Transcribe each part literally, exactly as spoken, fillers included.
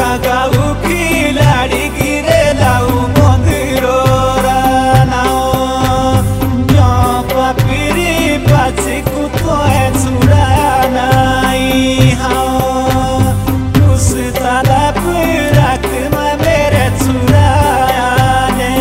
गाऊ खिलाडी गिरे लाऊ मन्दिरो पापिरी पाची कुतोय चुरा नाही उस ताला पुराक में मेरे चुराने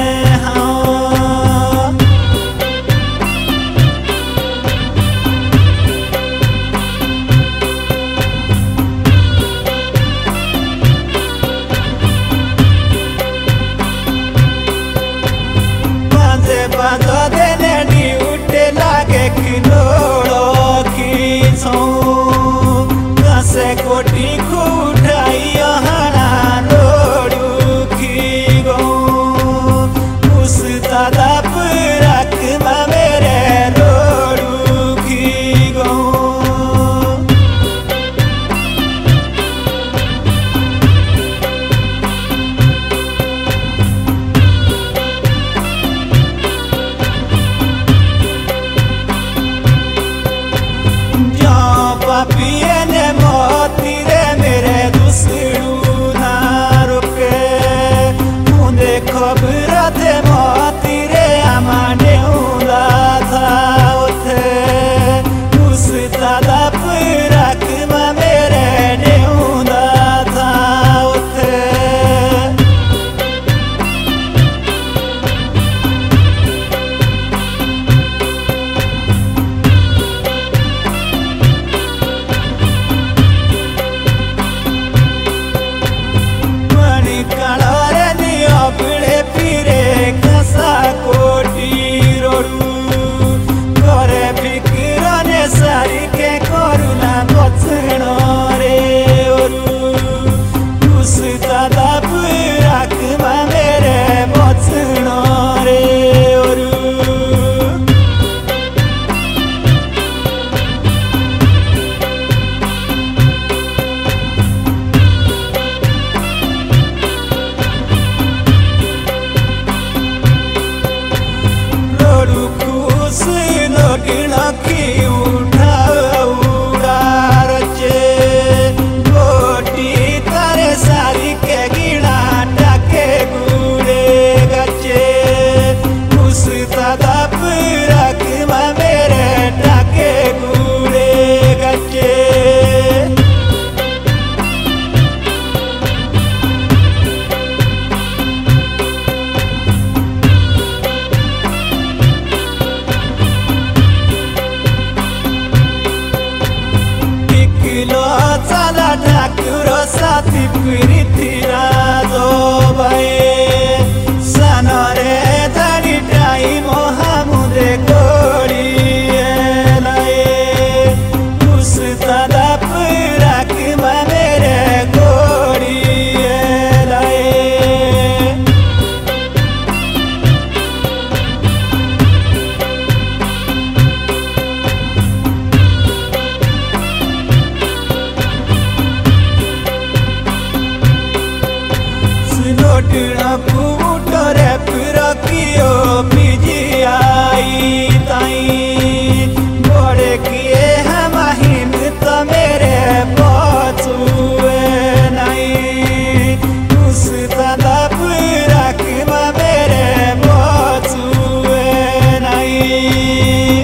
बाजे बाजा देने डी उठे लागे किलोड़ो खींचो कसे कोटी उठाई हना रोड़ू खी गो उस ताला पुराक में मेरे रोड़ू खी गो पापिये ने मोती रे मेरे दुसड़ू ना रुके मुझे खबर थे मोती रे आमाने उड़ा था उठे उस ताला पुराक में मेरे ने उड़ा था उठे काळरे नियो पिळे फिरे कसा कोटी रोडू करे फिकिरने सारी के करुणा बचणो रे ओरू उस दादा पुराक मा मेरे बचणो रे ओरू लकी उठा उड़ार चे गोटी तारे सारी के गिना टाके गुड़े गचे उस दादा पुराक मा मेरे टाके गुड़े गचे चला ठाकुर साथी प्रीति राजो भाई सनरे धनी टाइम हामुदे कोड़ी लाए उस दादा पुराक में मेरे कोड़ी लाए लोटना फूटरे फिर कियो बीजी आई ताई बड़े किए हम हिम्मत मेरे बचुए नहीं उस दादा पुराक में मेरे बचुए नहीं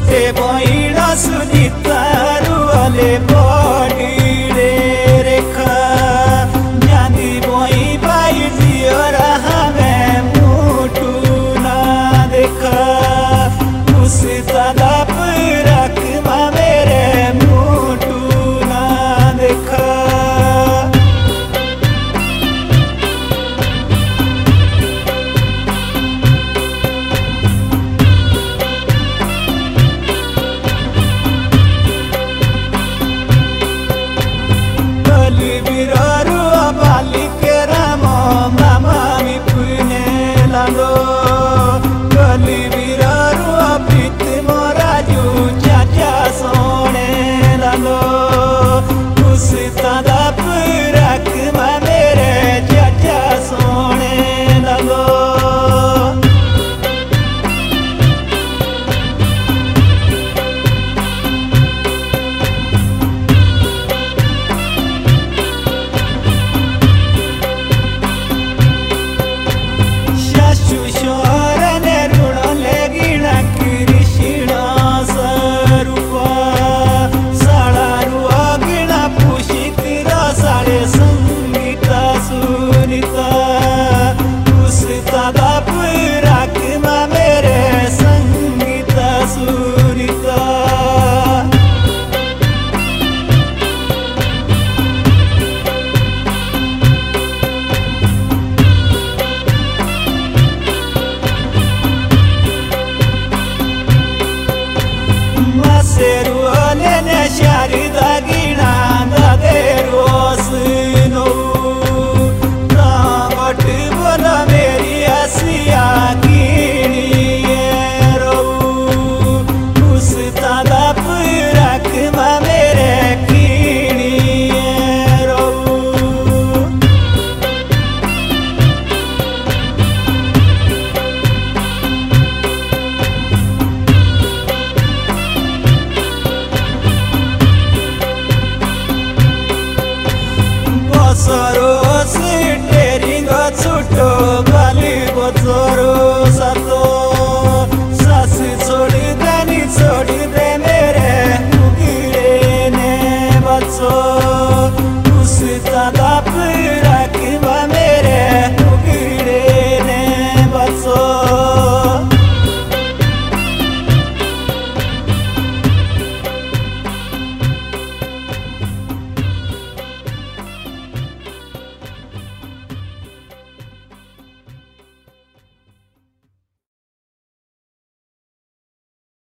छोटे बहिना सुनिता रुअले